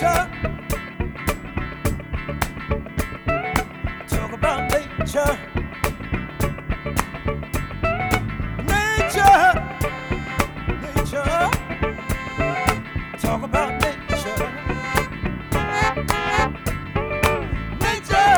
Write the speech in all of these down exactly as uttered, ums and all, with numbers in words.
nature. Talk about nature. Nature. Nature. Talk about nature. Nature.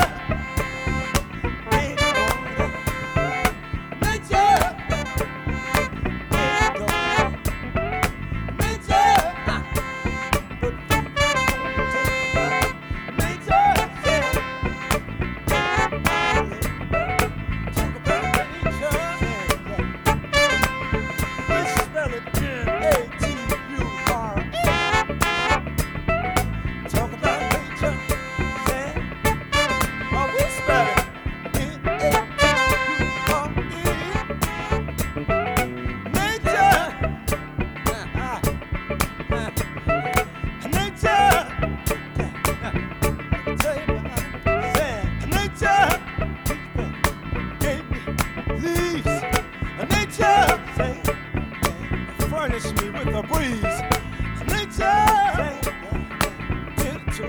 Furnish me with a breeze. Nature, into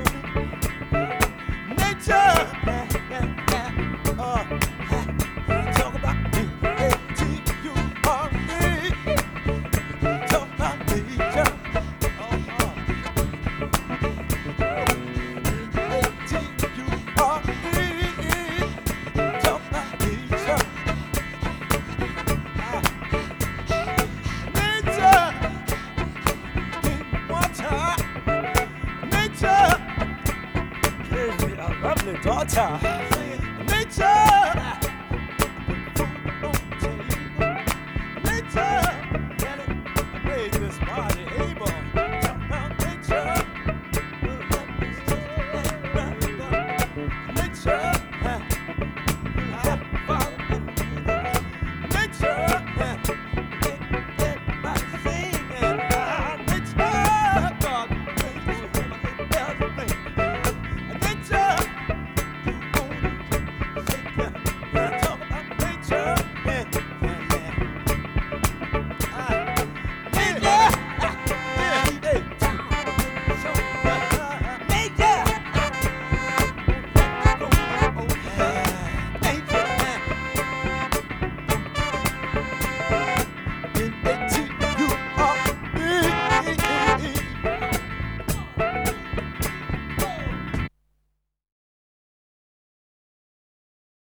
nature. Uh, talk about me, A T U R E. Talk about nature. Uh, uh. A T U R E. Talk about nature. Lovely daughter, nature, nature, made this body able.